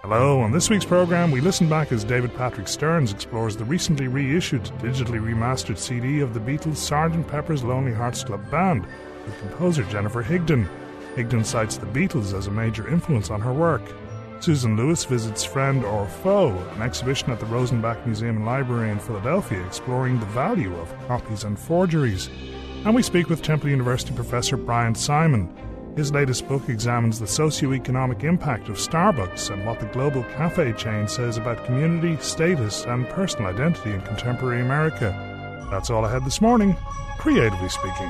Hello, on this week's programme we listen back as David Patrick Stearns explores the recently reissued, digitally remastered CD of the Beatles' Sgt. Pepper's Lonely Hearts Club Band with composer Jennifer Higdon. Higdon cites the Beatles as a major influence on her work. Susan Lewis visits Friend or Foe, an exhibition at the Rosenbach Museum and Library in Philadelphia exploring the value of copies and forgeries. And we speak with Temple University professor Brian Simon. His latest book examines the socio-economic impact of Starbucks and what the global cafe chain says about community, status and personal identity in contemporary America. That's all ahead this morning, creatively speaking.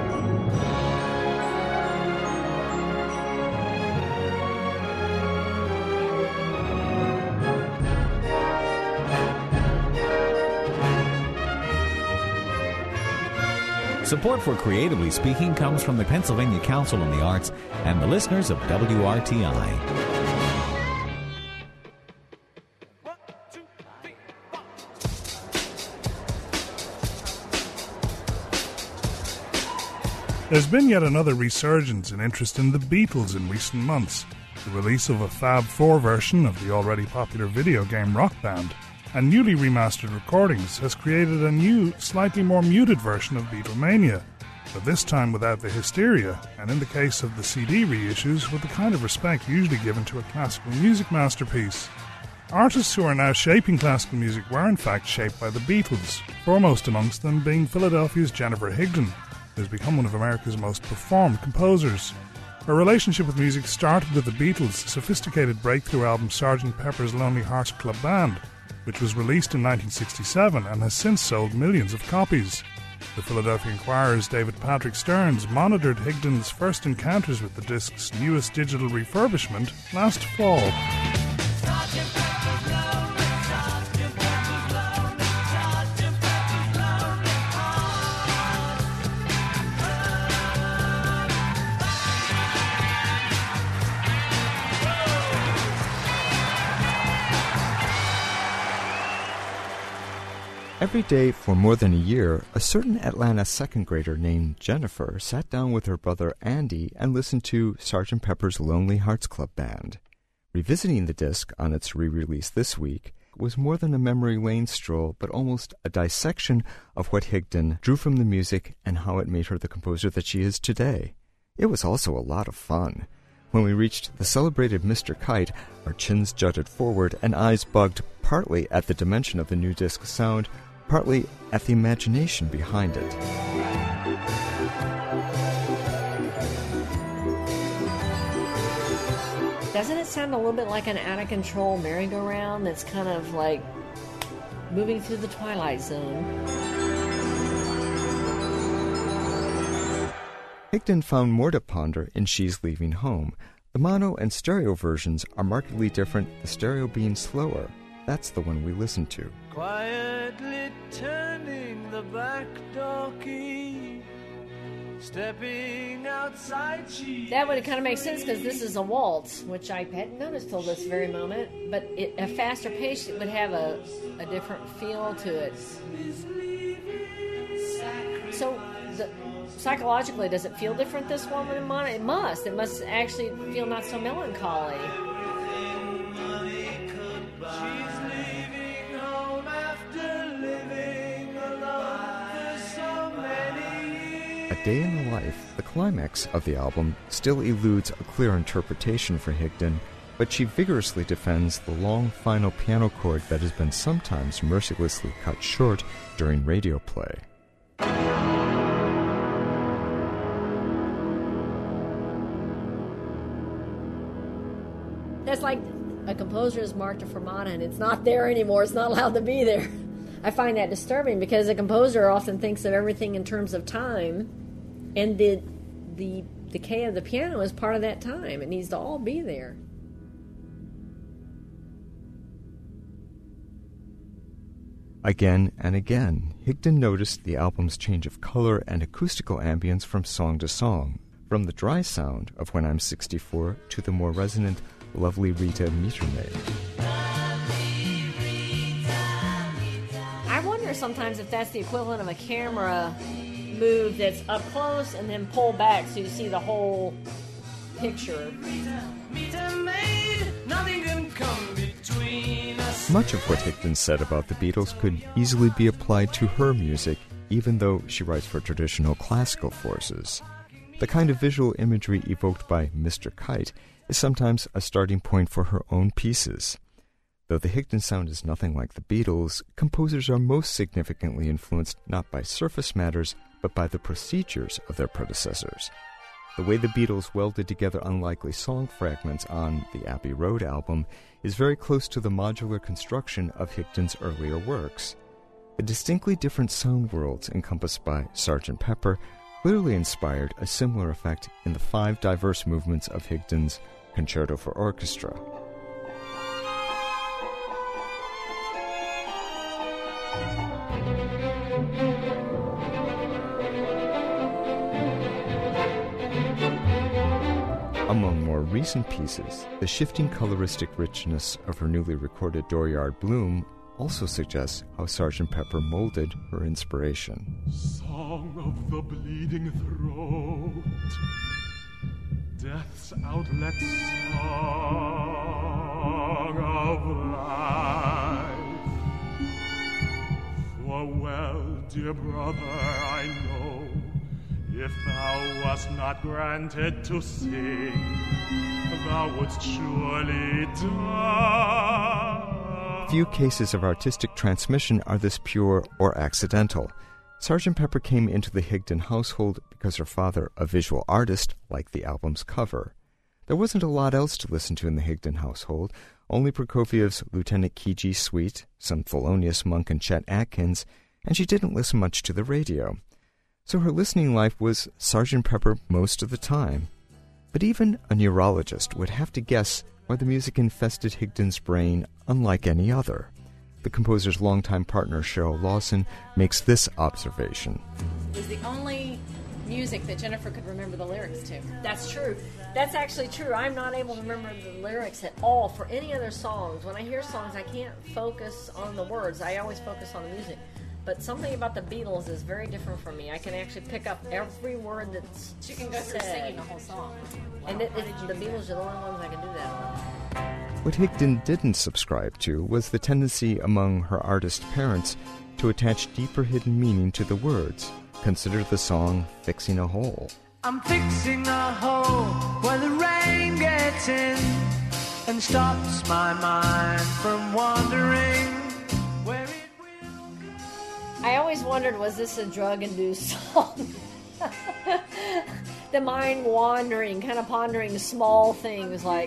Support for Creatively Speaking comes from the Pennsylvania Council on the Arts and the listeners of WRTI. There's been yet another resurgence in interest in the Beatles in recent months. The release of a Fab 4 version of the already popular video game Rock Band and newly remastered recordings has created a new, slightly more muted version of Beatlemania, but this time without the hysteria, and in the case of the CD reissues, with the kind of respect usually given to a classical music masterpiece. Artists who are now shaping classical music were in fact shaped by the Beatles, foremost amongst them being Philadelphia's Jennifer Higdon, who has become one of America's most performed composers. Her relationship with music started with the Beatles' sophisticated breakthrough album Sgt. Pepper's Lonely Hearts Club Band, which was released in 1967 and has since sold millions of copies. The Philadelphia Inquirer's David Patrick Stearns monitored Higdon's first encounters with the disc's newest digital refurbishment last fall. Every day for more than a year, a certain Atlanta second grader named Jennifer sat down with her brother Andy and listened to Sgt. Pepper's Lonely Hearts Club Band. Revisiting the disc on its re-release this week was more than a memory lane stroll, but almost a dissection of what Higdon drew from the music and how it made her the composer that she is today. It was also a lot of fun. When we reached the celebrated Mr. Kite, our chins jutted forward and eyes bugged partly at the dimension of the new disc's sound, partly at the imagination behind it. Doesn't it sound a little bit like an out-of-control merry-go-round that's kind of like moving through the Twilight Zone? Higdon found more to ponder in She's Leaving Home. The mono and stereo versions are markedly different, the stereo being slower. That's the one we listened to. Quietly turning the back door key, stepping outside. That would kind of make sense because this is a waltz, which I hadn't noticed till this very moment. But a faster pace would have a different feel to it. So, psychologically, does it feel different this one than mono? It must. It must actually feel not so melancholy. She's leaving home after living alone for so many years. A Day in the Life, the climax of the album, still eludes a clear interpretation for Higdon, but she vigorously defends the long final piano chord that has been sometimes mercilessly cut short during radio play. That's like a composer has marked a fermata and it's not there anymore. It's not allowed to be there. I find that disturbing because a composer often thinks of everything in terms of time, and the decay of the piano is part of that time. It needs to all be there. Again and again, Higdon noticed the album's change of color and acoustical ambience from song to song, from the dry sound of When I'm 64 to the more resonant Lovely Rita meter maid. I wonder sometimes if that's the equivalent of a camera move that's up close and then pull back so you see the whole picture. Meter maid, nothing can come Much of what Higdon said about the Beatles could easily be applied to her music, even though she writes for traditional classical forces. The kind of visual imagery evoked by Mr. Kite is sometimes a starting point for her own pieces. Though the Higdon sound is nothing like the Beatles, composers are most significantly influenced not by surface matters, but by the procedures of their predecessors. The way the Beatles welded together unlikely song fragments on the Abbey Road album is very close to the modular construction of Higdon's earlier works. The distinctly different sound worlds encompassed by Sgt. Pepper clearly inspired a similar effect in the 5 diverse movements of Higdon's Concerto for Orchestra. Among more recent pieces, the shifting coloristic richness of her newly recorded Dooryard Bloom also suggests how Sgt. Pepper molded her inspiration. Song of the bleeding throat, death's outlet song of life. For well, dear brother, I know, if thou wast not granted to sing, thou wouldst surely die. Few cases of artistic transmission are this pure or accidental. Sgt. Pepper came into the Higdon household because her father, a visual artist, liked the album's cover. There wasn't a lot else to listen to in the Higdon household, only Prokofiev's Lieutenant Kiji Suite, some Thelonious Monk and Chet Atkins, and she didn't listen much to the radio. So her listening life was Sgt. Pepper most of the time. But even a neurologist would have to guess why the music infested Higdon's brain unlike any other. The composer's longtime partner, Cheryl Lawson, makes this observation. It was the only music that Jennifer could remember the lyrics to. That's true. That's actually true. I'm not able to remember the lyrics at all for any other songs. When I hear songs, I can't focus on the words. I always focus on the music. But something about the Beatles is very different for me. I can actually pick up every word that's She can go through singing the whole song. And the Beatles are the only ones I can do that on. What Higdon didn't subscribe to was the tendency among her artist parents to attach deeper hidden meaning to the words. Consider the song Fixing a Hole. I'm fixing a hole where the rain gets in and stops my mind from wandering where it will go. I always wondered, was this a drug-induced song? The mind wandering, kind of pondering small things like...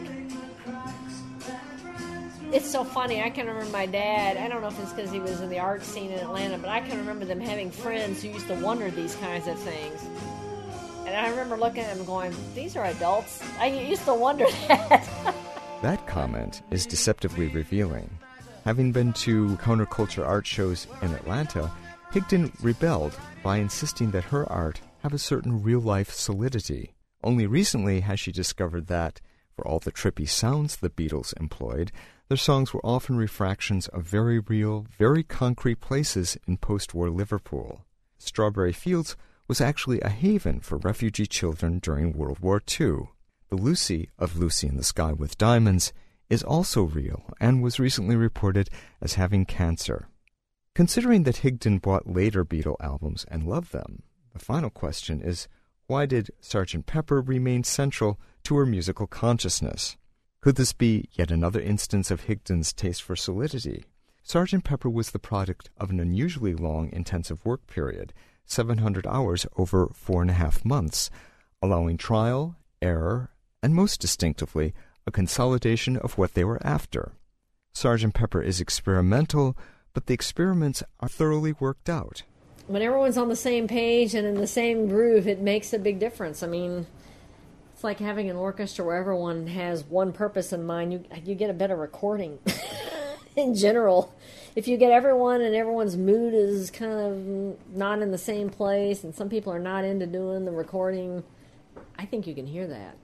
It's so funny. I can remember my dad, I don't know if it's because he was in the art scene in Atlanta, but I can remember them having friends who used to wonder these kinds of things. And I remember looking at them going, these are adults. I used to wonder that. That comment is deceptively revealing. Having been to counterculture art shows in Atlanta, Higdon rebelled by insisting that her art have a certain real-life solidity. Only recently has she discovered that, for all the trippy sounds the Beatles employed, their songs were often refractions of very real, very concrete places in post-war Liverpool. Strawberry Fields was actually a haven for refugee children during World War II. The Lucy of Lucy in the Sky with Diamonds is also real and was recently reported as having cancer. Considering that Higdon bought later Beatle albums and loved them, the final question is, why did Sgt. Pepper remain central to her musical consciousness? Could this be yet another instance of Higdon's taste for solidity? Sgt. Pepper was the product of an unusually long, intensive work period, 700 hours over 4.5 months, allowing trial, error, and most distinctively, a consolidation of what they were after. Sgt. Pepper is experimental, but the experiments are thoroughly worked out. When everyone's on the same page and in the same groove, it makes a big difference. I mean, it's like having an orchestra where everyone has one purpose in mind. You get a better recording in general. If you get everyone and everyone's mood is kind of not in the same place and some people are not into doing the recording, I think you can hear that.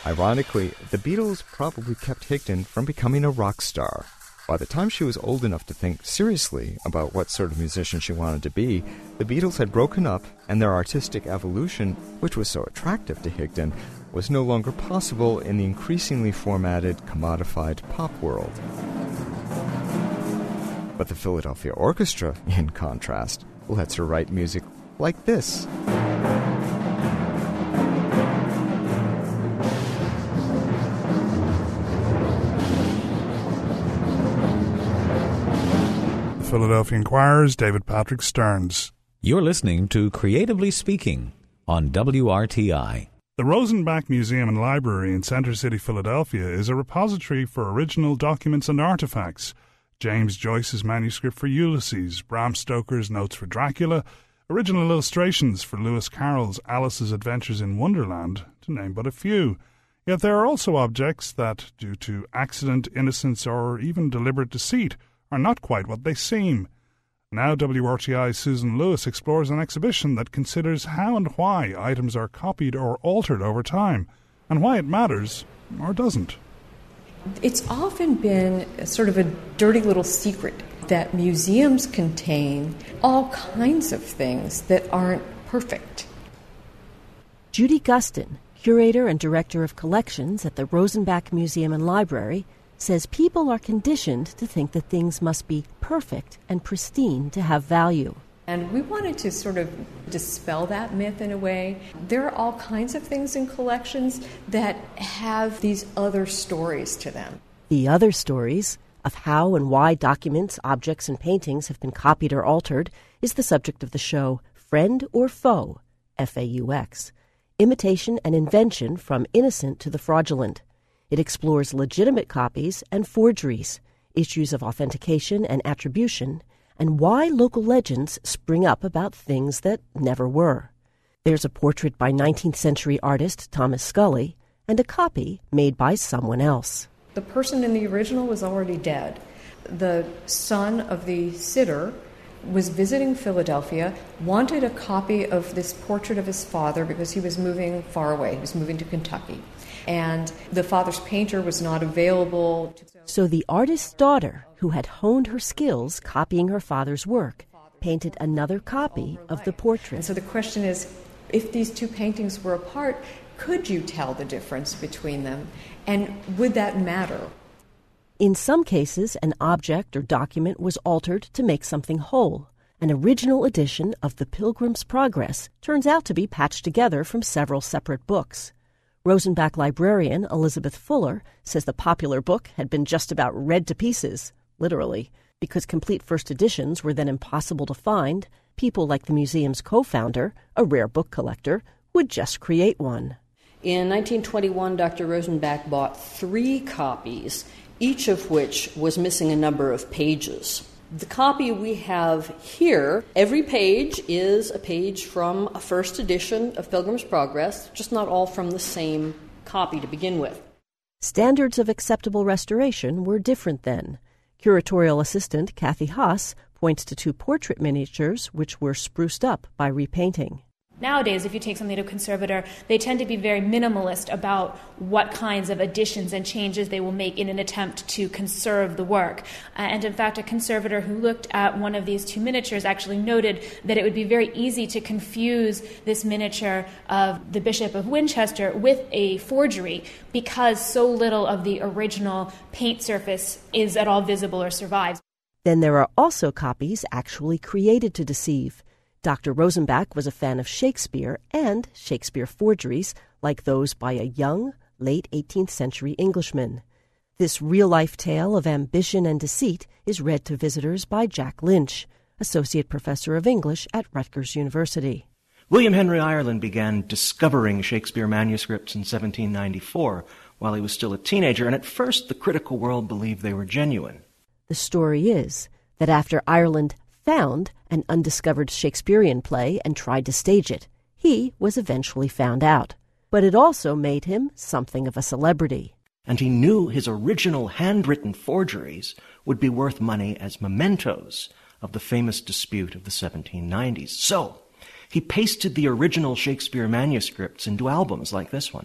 Ironically, the Beatles probably kept Higdon from becoming a rock star. By the time she was old enough to think seriously about what sort of musician she wanted to be, the Beatles had broken up, and their artistic evolution, which was so attractive to Higdon, was no longer possible in the increasingly formatted, commodified pop world. But the Philadelphia Orchestra, in contrast, lets her write music like this. Philadelphia Inquirer's David Patrick Stearns. You're listening to Creatively Speaking on WRTI. The Rosenbach Museum and Library in Center City, Philadelphia is a repository for original documents and artifacts. James Joyce's manuscript for Ulysses, Bram Stoker's Notes for Dracula, original illustrations for Lewis Carroll's Alice's Adventures in Wonderland, to name but a few. Yet there are also objects that, due to accident, innocence, or even deliberate deceit, are not quite what they seem. Now WRTI's Susan Lewis explores an exhibition that considers how and why items are copied or altered over time, and why it matters or doesn't. It's often been sort of a dirty little secret that museums contain all kinds of things that aren't perfect. Judy Gustin, curator and director of collections at the Rosenbach Museum and Library, says people are conditioned to think that things must be perfect and pristine to have value. And we wanted to sort of dispel that myth in a way. There are all kinds of things in collections that have these other stories to them. The other stories of how and why documents, objects, and paintings have been copied or altered is the subject of the show Friend or Foe, FAUX, Imitation and Invention from Innocent to the Fraudulent. It explores legitimate copies and forgeries, issues of authentication and attribution, and why local legends spring up about things that never were. There's a portrait by 19th century artist Thomas Scully and a copy made by someone else. The person in the original was already dead. The son of the sitter was visiting Philadelphia, wanted a copy of this portrait of his father because he was moving far away. He was moving to Kentucky. And the father's painter was not available. So the artist's daughter, who had honed her skills copying her father's work, painted another copy of the portrait. And so the question is, if these two paintings were apart, could you tell the difference between them? And would that matter? In some cases, an object or document was altered to make something whole. An original edition of The Pilgrim's Progress turns out to be patched together from several separate books. Rosenbach librarian Elizabeth Fuller says the popular book had been just about read to pieces, literally. Because complete first editions were then impossible to find, people like the museum's co-founder, a rare book collector, would just create one. In 1921, Dr. Rosenbach bought 3 copies, each of which was missing a number of pages. The copy we have here, every page is a page from a first edition of Pilgrim's Progress, just not all from the same copy to begin with. Standards of acceptable restoration were different then. Curatorial assistant Kathy Haas points to 2 portrait miniatures which were spruced up by repainting. Nowadays, if you take something to a conservator, they tend to be very minimalist about what kinds of additions and changes they will make in an attempt to conserve the work. And in fact, a conservator who looked at one of these 2 miniatures actually noted that it would be very easy to confuse this miniature of the Bishop of Winchester with a forgery because so little of the original paint surface is at all visible or survives. Then there are also copies actually created to deceive. Dr. Rosenbach was a fan of Shakespeare and Shakespeare forgeries like those by a young, late 18th century Englishman. This real-life tale of ambition and deceit is read to visitors by Jack Lynch, Associate Professor of English at Rutgers University. William Henry Ireland began discovering Shakespeare manuscripts in 1794 while he was still a teenager, and at first the critical world believed they were genuine. The story is that after Ireland found an undiscovered Shakespearean play and tried to stage it, he was eventually found out. But it also made him something of a celebrity. And he knew his original handwritten forgeries would be worth money as mementos of the famous dispute of the 1790s. So he pasted the original Shakespeare manuscripts into albums like this one.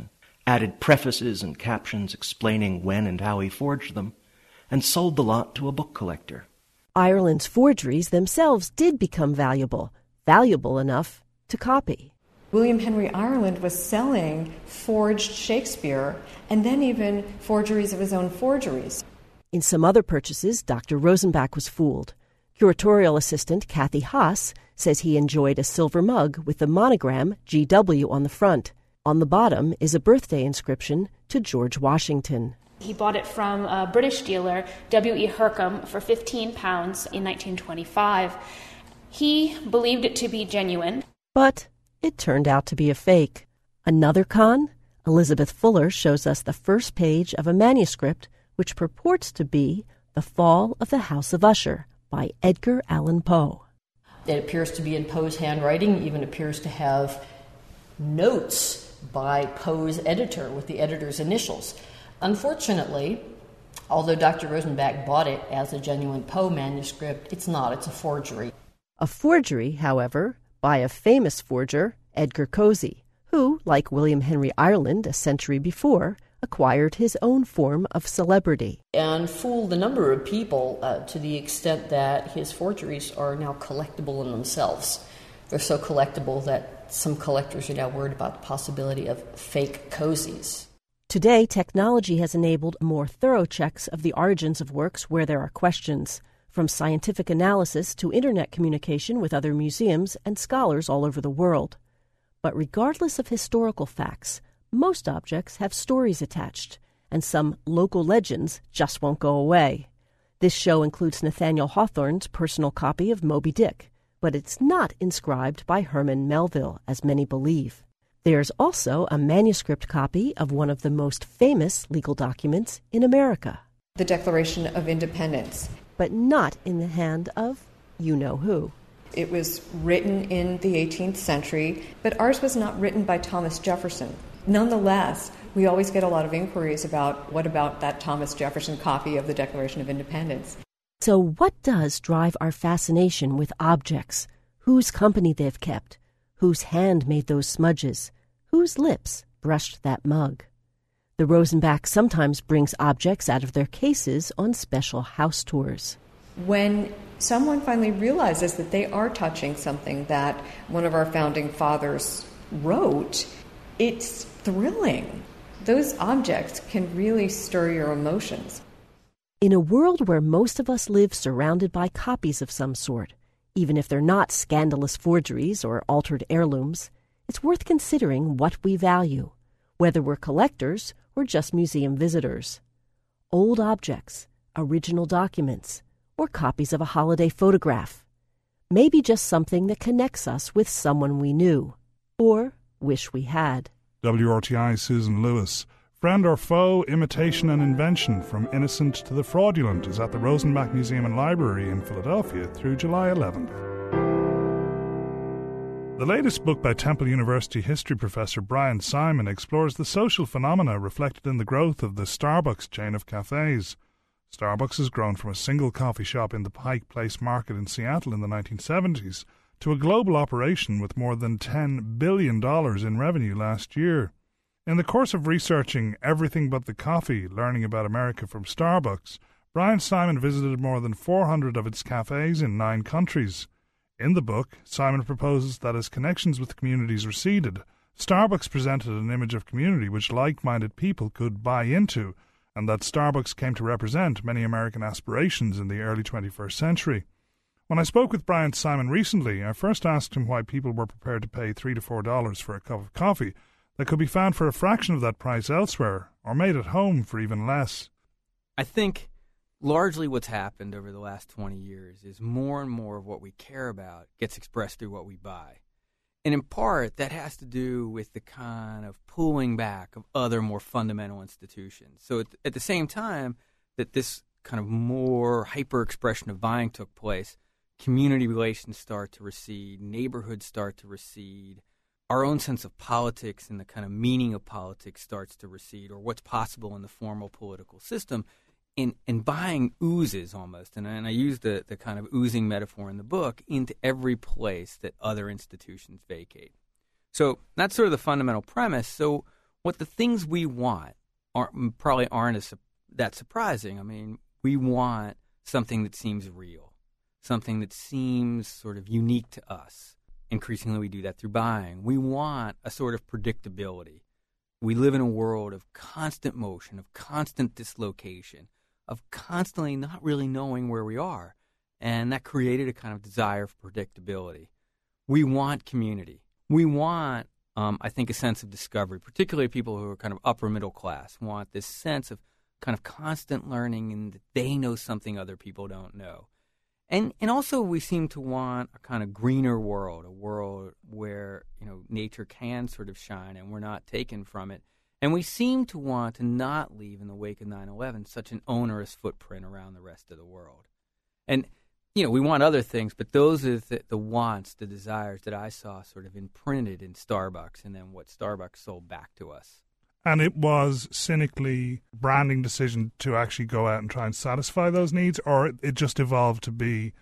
added prefaces and captions explaining when and how he forged them, and sold the lot to a book collector. Ireland's forgeries themselves did become valuable enough to copy. William Henry Ireland was selling forged Shakespeare and then even forgeries of his own forgeries. In some other purchases, Dr. Rosenbach was fooled. Curatorial assistant Kathy Haas says he enjoyed a silver mug with the monogram GW on the front. On the bottom is a birthday inscription to George Washington. He bought it from a British dealer, W.E. Hercombe, for £15 in 1925. He believed it to be genuine. But it turned out to be a fake. Another con? Elizabeth Fuller shows us the first page of a manuscript which purports to be The Fall of the House of Usher by Edgar Allan Poe. It appears to be in Poe's handwriting, even appears to have notes by Poe's editor with the editor's initials. Unfortunately, although Dr. Rosenbach bought it as a genuine Poe manuscript, it's not. It's a forgery. A forgery, however, by a famous forger, Edgar Cosey, who, like William Henry Ireland a century before, acquired his own form of celebrity. And fooled a number of people to the extent that his forgeries are now collectible in themselves. They're so collectible that some collectors are now worried about the possibility of fake Coseys. Today, technology has enabled more thorough checks of the origins of works where there are questions, from scientific analysis to internet communication with other museums and scholars all over the world. But regardless of historical facts, most objects have stories attached, and some local legends just won't go away. This show includes Nathaniel Hawthorne's personal copy of Moby Dick, but it's not inscribed by Herman Melville, as many believe. There's also a manuscript copy of one of the most famous legal documents in America. The Declaration of Independence. But not in the hand of you-know-who. It was written in the 18th century, but ours was not written by Thomas Jefferson. Nonetheless, we always get a lot of inquiries about what about that Thomas Jefferson copy of the Declaration of Independence. So what does drive our fascination with objects? Whose company they've kept? Whose hand made those smudges? Whose lips brushed that mug? The Rosenbach sometimes brings objects out of their cases on special house tours. When someone finally realizes that they are touching something that one of our founding fathers wrote, it's thrilling. Those objects can really stir your emotions. In a world where most of us live surrounded by copies of some sort, even if they're not scandalous forgeries or altered heirlooms, it's worth considering what we value, whether we're collectors or just museum visitors. Old objects, original documents, or copies of a holiday photograph. Maybe just something that connects us with someone we knew, or wish we had. WRTI Susan Lewis. Friend or Foe, Imitation and Invention, From Innocent to the Fraudulent, is at the Rosenbach Museum and Library in Philadelphia through July 11th. The latest book by Temple University history professor Brian Simon explores the social phenomena reflected in the growth of the Starbucks chain of cafes. Starbucks has grown from a single coffee shop in the Pike Place Market in Seattle in the 1970s to a global operation with more than $10 billion in revenue last year. In the course of researching Everything But the Coffee, Learning About America from Starbucks, Brian Simon visited more than 400 of its cafes in 9 countries. In the book, Simon proposes that as connections with communities receded, Starbucks presented an image of community which like-minded people could buy into, and that Starbucks came to represent many American aspirations in the early 21st century. When I spoke with Brian Simon recently, I first asked him why people were prepared to pay $3 to $4 for a cup of coffee that could be found for a fraction of that price elsewhere, or made at home for even less. I think largely what's happened over the last 20 years is more and more of what we care about gets expressed through what we buy. And in part, that has to do with the kind of pulling back of other more fundamental institutions. So at the same time that this kind of more hyper-expression of buying took place, community relations start to recede, neighborhoods start to recede, our own sense of politics and the kind of meaning of politics starts to recede, or what's possible in the formal political system. And buying oozes almost, and I use the kind of oozing metaphor in the book, into every place that other institutions vacate. So that's sort of the fundamental premise. So what the things we want probably aren't that surprising. I mean, we want something that seems real, something that seems sort of unique to us. Increasingly, we do that through buying. We want a sort of predictability. We live in a world of constant motion, of constant dislocation, of constantly not really knowing where we are. And that created a kind of desire for predictability. We want community. We want, I think, a sense of discovery, particularly people who are kind of upper middle class want this sense of kind of constant learning and that they know something other people don't know. And also we seem to want a kind of greener world, a world where, nature can sort of shine and we're not taken from it. And we seem to want to not leave in the wake of 9/11 such an onerous footprint around the rest of the world. And, we want other things, but those are the wants, the desires that I saw sort of imprinted in Starbucks and then what Starbucks sold back to us. And it was cynically branding decision to actually go out and try and satisfy those needs, or it just evolved to be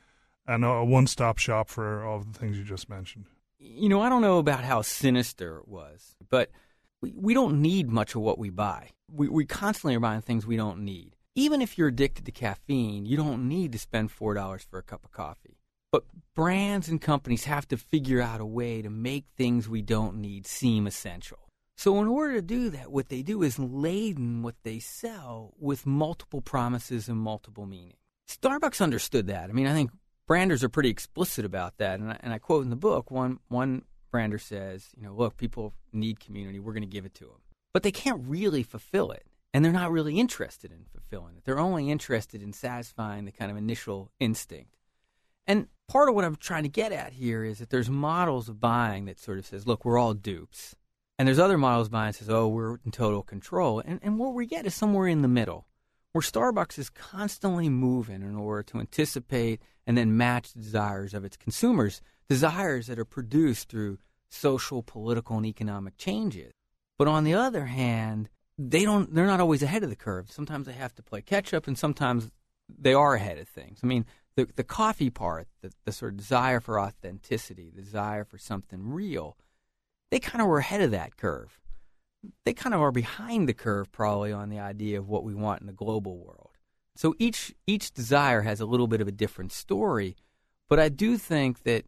a one-stop shop for all of the things you just mentioned? I don't know about how sinister it was, but we don't need much of what we buy. We constantly are buying things we don't need. Even if you're addicted to caffeine, you don't need to spend $4 for a cup of coffee. But brands and companies have to figure out a way to make things we don't need seem essential. So in order to do that, what they do is laden what they sell with multiple promises and multiple meanings. Starbucks understood that. I mean, I think branders are pretty explicit about that. And I quote in the book, one brander says, look, people need community. We're going to give it to them. But they can't really fulfill it. And they're not really interested in fulfilling it. They're only interested in satisfying the kind of initial instinct. And part of what I'm trying to get at here is that there's models of buying that sort of says, look, we're all dupes. And there's other models of buying that says, oh, we're in total control. And what we get is somewhere in the middle, where Starbucks is constantly moving in order to anticipate and then match the desires of its consumers, desires that are produced through social, political, and economic changes. But on the other hand, they're not always ahead of the curve. Sometimes they have to play catch up, and sometimes they are ahead of things. I mean, the coffee part, the sort of desire for authenticity, the desire for something real, they kind of were ahead of that curve. They kind of are behind the curve probably on the idea of what we want in the global world. So each desire has a little bit of a different story, but I do think that,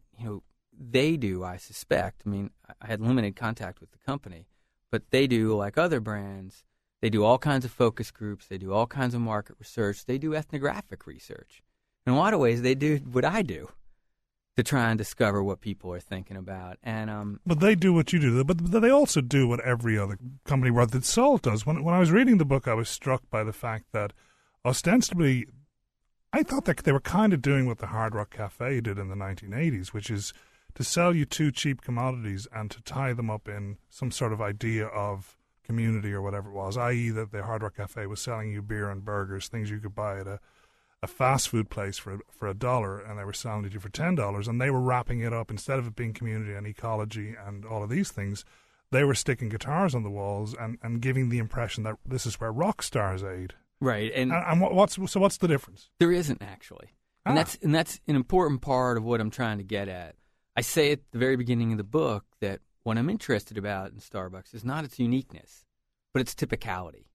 they do, I suspect. I mean, I had limited contact with the company, but they do, like other brands, they do all kinds of focus groups, they do all kinds of market research, they do ethnographic research. In a lot of ways, they do what I do to try and discover what people are thinking about. And but they do what you do, but they also do what every other company worth its salt does. When I was reading the book, I was struck by the fact that ostensibly, I thought that they were kind of doing what the Hard Rock Cafe did in the 1980s, which is to sell you two cheap commodities and to tie them up in some sort of idea of community or whatever it was, i.e. that the Hard Rock Cafe was selling you beer and burgers, things you could buy at a fast food place for $1, and they were selling it to you for $10, and they were wrapping it up, instead of it being community and ecology and all of these things, they were sticking guitars on the walls and giving the impression that this is where rock stars aid. Right. And what's the difference? There isn't, actually. And that's an important part of what I'm trying to get at. I say at the very beginning of the book that what I'm interested about in Starbucks is not its uniqueness, but its typicality.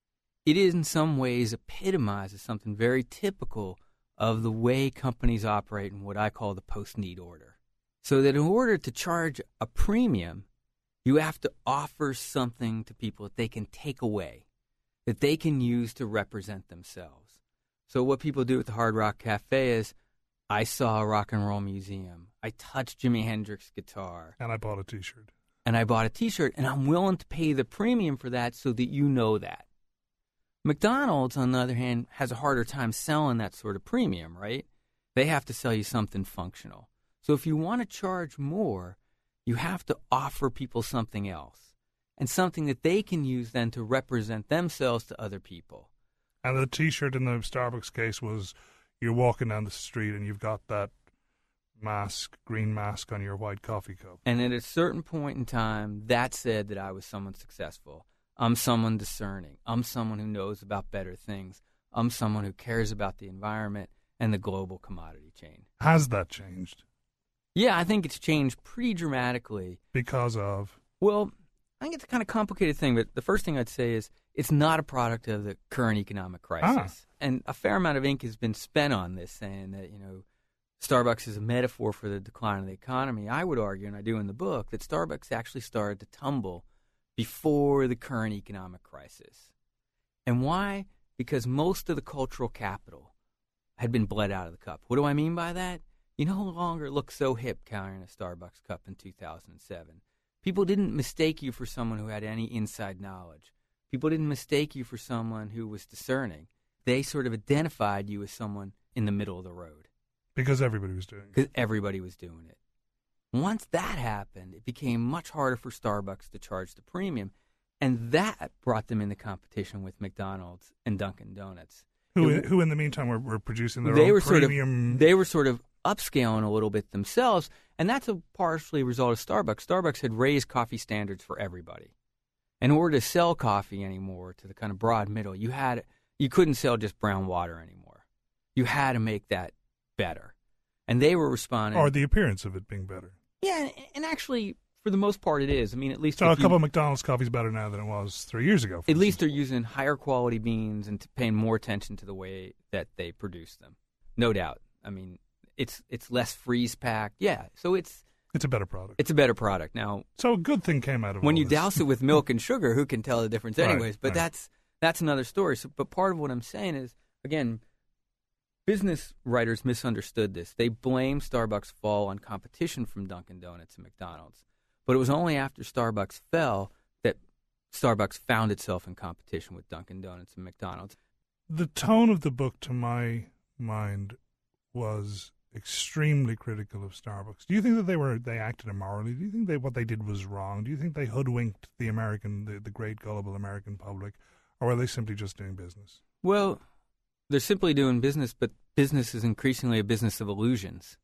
It in some ways epitomizes something very typical of the way companies operate in what I call the post-need order. So that in order to charge a premium, you have to offer something to people that they can take away, that they can use to represent themselves. So what people do at the Hard Rock Cafe is, I saw a rock and roll museum. I touched Jimi Hendrix's guitar. And I bought a T-shirt. And I'm willing to pay the premium for that so that you know that. McDonald's, on the other hand, has a harder time selling that sort of premium, right? They have to sell you something functional. So if you want to charge more, you have to offer people something else, and something that they can use then to represent themselves to other people. And the T-shirt in the Starbucks case was, you're walking down the street and you've got that green mask on your white coffee cup. And at a certain point in time, that said that I was someone successful. I'm someone discerning. I'm someone who knows about better things. I'm someone who cares about the environment and the global commodity chain. Has that changed? Yeah, I think it's changed pretty dramatically. Because of? Well, think it's a kind of complicated thing, but the first thing I'd say is it's not a product of the current economic crisis. And a fair amount of ink has been spent on this, saying that, Starbucks is a metaphor for the decline of the economy. I would argue, and I do in the book, that Starbucks actually started to tumble before the current economic crisis. And why? Because most of the cultural capital had been bled out of the cup. What do I mean by that? You no longer look so hip carrying a Starbucks cup in 2007. People didn't mistake you for someone who had any inside knowledge. People didn't mistake you for someone who was discerning. They sort of identified you as someone in the middle of the road. Because everybody was doing it. Because everybody was doing it. Once that happened, it became much harder for Starbucks to charge the premium, and that brought them into competition with McDonald's and Dunkin' Donuts. Who in the meantime were producing their own premium. They were sort of upscaling a little bit themselves, and that's a partially result of Starbucks. Starbucks had raised coffee standards for everybody. In order to sell coffee anymore to the kind of broad middle, you couldn't sell just brown water anymore. You had to make that better. And they were responding. Or the appearance of it being better. Yeah, and actually, for the most part, it is. I mean, at least... So a cup of McDonald's coffee is better now than it was 3 years ago. At least they're using higher quality beans and paying more attention to the way that they produce them. No doubt. I mean, it's less freeze-packed. Yeah, so it's a better product. It's a better product. Now, so a good thing came out of when all you this. Douse it with milk and sugar, who can tell the difference anyways? But right. That's another story. So, but part of what I'm saying is, again, business writers misunderstood this. They blamed Starbucks' fall on competition from Dunkin' Donuts and McDonald's. But it was only after Starbucks fell that Starbucks found itself in competition with Dunkin' Donuts and McDonald's. The tone of the book, to my mind, was extremely critical of Starbucks. Do you think that they acted immorally? Do you think what they did was wrong? Do you think they hoodwinked the great gullible American public, or were they simply just doing business? Well, they're simply doing business, but business is increasingly a business of illusions,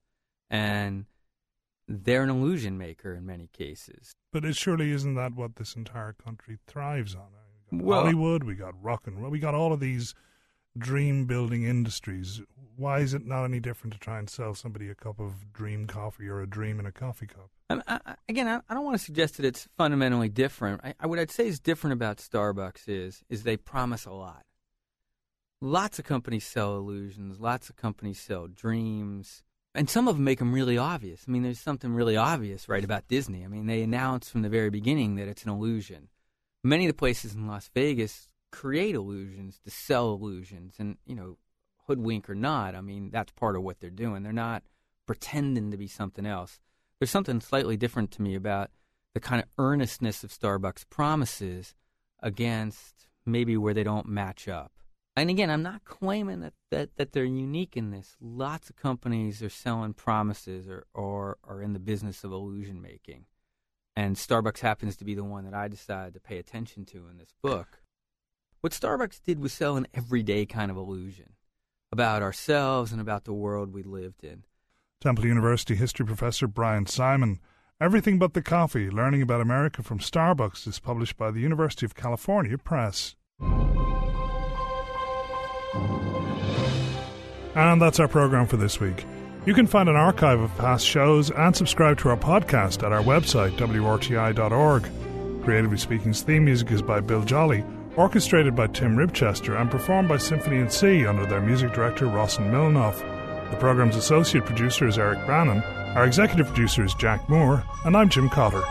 and they're an illusion maker in many cases. But it surely isn't that what this entire country thrives on? We got Hollywood, we got rock and roll, we got all of these dream-building industries. Why is it not any different to try and sell somebody a cup of dream coffee or a dream in a coffee cup? I don't want to suggest that it's fundamentally different. What I'd say is different about Starbucks is they promise a lot. Lots of companies sell illusions. Lots of companies sell dreams. And some of them make them really obvious. I mean, there's something really obvious, right, about Disney. I mean, they announced from the very beginning that it's an illusion. Many of the places in Las Vegas create illusions to sell illusions. And, hoodwink or not, I mean, that's part of what they're doing. They're not pretending to be something else. There's something slightly different to me about the kind of earnestness of Starbucks' promises against maybe where they don't match up. And again, I'm not claiming that they're unique in this. Lots of companies are selling promises or are in the business of illusion making. And Starbucks happens to be the one that I decided to pay attention to in this book. What Starbucks did was sell an everyday kind of illusion about ourselves and about the world we lived in. Temple University history professor Brian Simon. Everything But the Coffee, Learning About America from Starbucks is published by the University of California Press. And that's our program for this week. You can find an archive of past shows and subscribe to our podcast at our website, wrti.org. Creatively Speaking's theme music is by Bill Jolly, orchestrated by Tim Ribchester and performed by Symphony & C under their music director Rawson Milnoff. The program's associate producer is Eric Brannon, our executive producer is Jack Moore, and I'm Jim Cotter.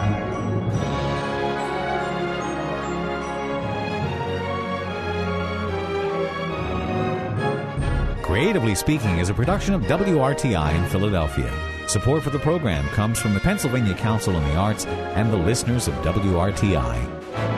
Creatively Speaking is a production of WRTI in Philadelphia. Support for the program comes from the Pennsylvania Council on the Arts and the listeners of WRTI.